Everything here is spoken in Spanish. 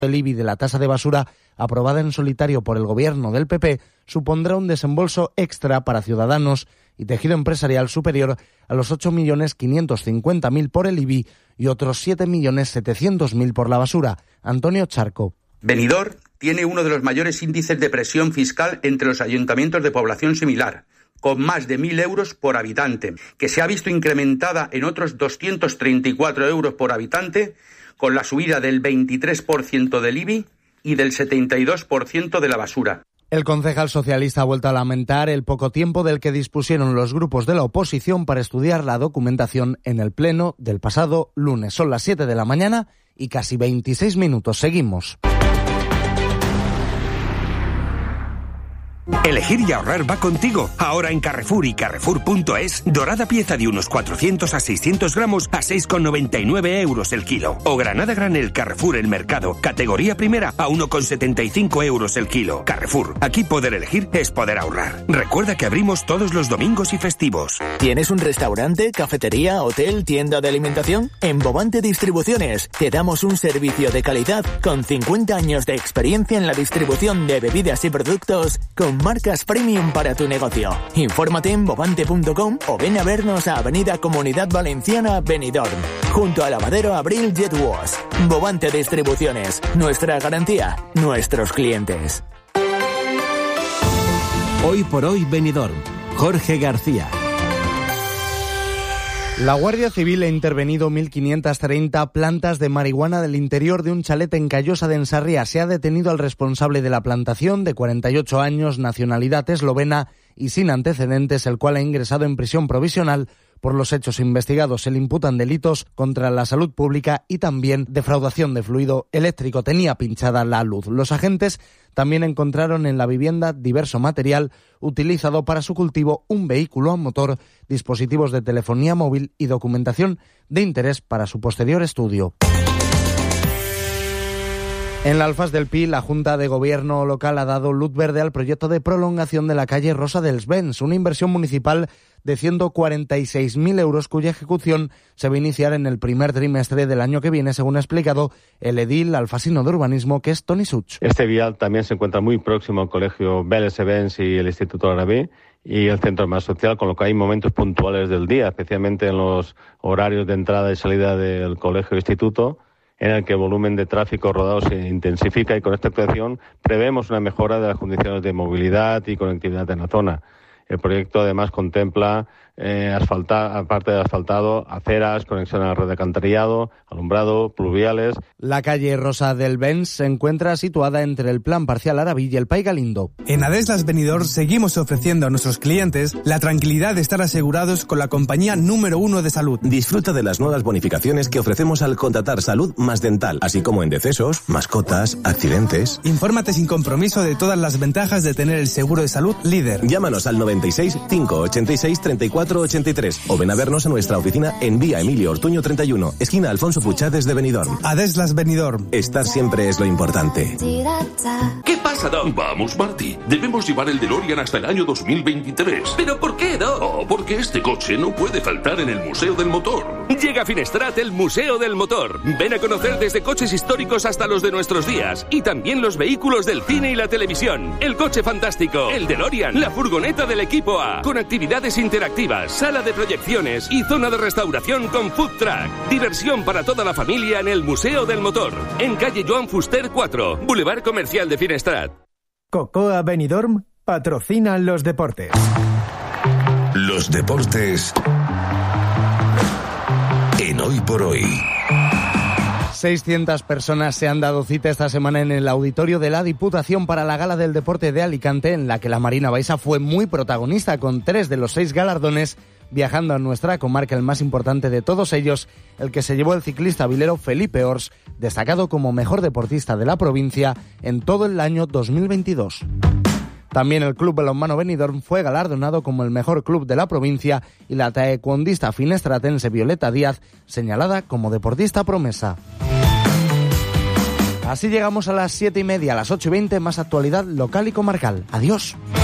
El IBI de la tasa de basura, aprobada en solitario por el gobierno del PP, supondrá un desembolso extra para ciudadanos y tejido empresarial superior a los 8.550.000 por el IBI y otros 7.700.000 por la basura. Antonio Charco. Benidorm tiene uno de los mayores índices de presión fiscal entre los ayuntamientos de población similar, con más de 1.000 euros por habitante, que se ha visto incrementada en otros 234 euros por habitante, con la subida del 23% del IBI y del 72% de la basura. El concejal socialista ha vuelto a lamentar el poco tiempo del que dispusieron los grupos de la oposición para estudiar la documentación en el pleno del pasado lunes. Son las 7 de la mañana y casi 26 minutos. Seguimos. Elegir y ahorrar va contigo. Ahora en Carrefour y Carrefour.es, dorada pieza de unos 400 a 600 gramos a 6,99 euros el kilo. O granada granel Carrefour El Mercado, categoría primera, a 1,75 euros el kilo. Carrefour, aquí poder elegir es poder ahorrar. Recuerda que abrimos todos los domingos y festivos. ¿Tienes un restaurante, cafetería, hotel, tienda de alimentación? En Bovante Distribuciones te damos un servicio de calidad con 50 años de experiencia en la distribución de bebidas y productos con marcas premium para tu negocio. Infórmate en bovante.com o ven a vernos a Avenida Comunidad Valenciana, Benidorm, junto a Lavadero Abril Jet Wash. Bovante Distribuciones, nuestra garantía, nuestros clientes. Hoy por hoy Benidorm, Jorge García. La Guardia Civil ha intervenido 1.530 plantas de marihuana del interior de un chalet en Callosa de Ensarría. Se ha detenido al responsable de la plantación, de 48 años, nacionalidad eslovena y sin antecedentes, el cual ha ingresado en prisión provisional. Por los hechos investigados se le imputan delitos contra la salud pública y también defraudación de fluido eléctrico. Tenía pinchada la luz. Los agentes también encontraron en la vivienda diverso material utilizado para su cultivo, un vehículo a motor, dispositivos de telefonía móvil y documentación de interés para su posterior estudio. En la Alfaz del Pi, la Junta de Gobierno local ha dado luz verde al proyecto de prolongación de la calle Rosa dels Vents, una inversión municipal de 146.000 euros cuya ejecución se va a iniciar en el primer trimestre del año que viene, según ha explicado el edil alfasino de urbanismo, que es Toni Such. Este vial también se encuentra muy próximo al Colegio Vélez Evens y el Instituto Arabí y el Centro más social, con lo que hay momentos puntuales del día, especialmente en los horarios de entrada y salida del colegio e instituto, en el que el volumen de tráfico rodado se intensifica, y con esta actuación prevemos una mejora de las condiciones de movilidad y conectividad en la zona. El proyecto además contempla aparte de asfaltado, aceras, conexión a la red de alcantarillado, alumbrado, pluviales. La calle Rosa del Vents se encuentra situada entre el Plan Parcial Arabí y el Pai Galindo. En Adeslas Benidorm seguimos ofreciendo a nuestros clientes la tranquilidad de estar asegurados con la compañía número 1 de salud. Disfruta de las nuevas bonificaciones que ofrecemos al contratar salud más dental, así como en decesos, mascotas, accidentes. Infórmate sin compromiso de todas las ventajas de tener el seguro de salud líder. Llámanos al 96 586 34 83 o ven a vernos a nuestra oficina en Vía Emilio Ortuño 31, esquina Alfonso Puchades de Benidorm. Adeslas Benidorm. Estar siempre es lo importante. ¿Qué pasa, Doc? Vamos, Marty. Debemos llevar el DeLorean hasta el año 2023. ¿Pero por qué, Doc? Oh, porque este coche no puede faltar en el Museo del Motor. Llega a Finestrat el Museo del Motor. Ven a conocer desde coches históricos hasta los de nuestros días. Y también los vehículos del cine y la televisión. El coche fantástico, el DeLorean, la furgoneta del equipo A. Con actividades interactivas, sala de proyecciones y zona de restauración con food truck. Diversión para toda la familia en el Museo del Motor. En calle Joan Fuster 4, Boulevard Comercial de Finestrat. Cocoa Benidorm patrocina los deportes. Los deportes en Hoy por Hoy. 600 personas se han dado cita esta semana en el auditorio de la Diputación para la Gala del Deporte de Alicante, en la que la Marina Baixa fue muy protagonista, con 3 de los 6 galardones viajando a nuestra comarca. El más importante de todos ellos, el que se llevó el ciclista vilero Felipe Ors, destacado como mejor deportista de la provincia en todo el año 2022. También el Club Balonmano Benidorm fue galardonado como el mejor club de la provincia y la taekwondista finestratense Violeta Díaz, señalada como deportista promesa. Así llegamos a las 7:30, a las 8:20, más actualidad local y comarcal. Adiós.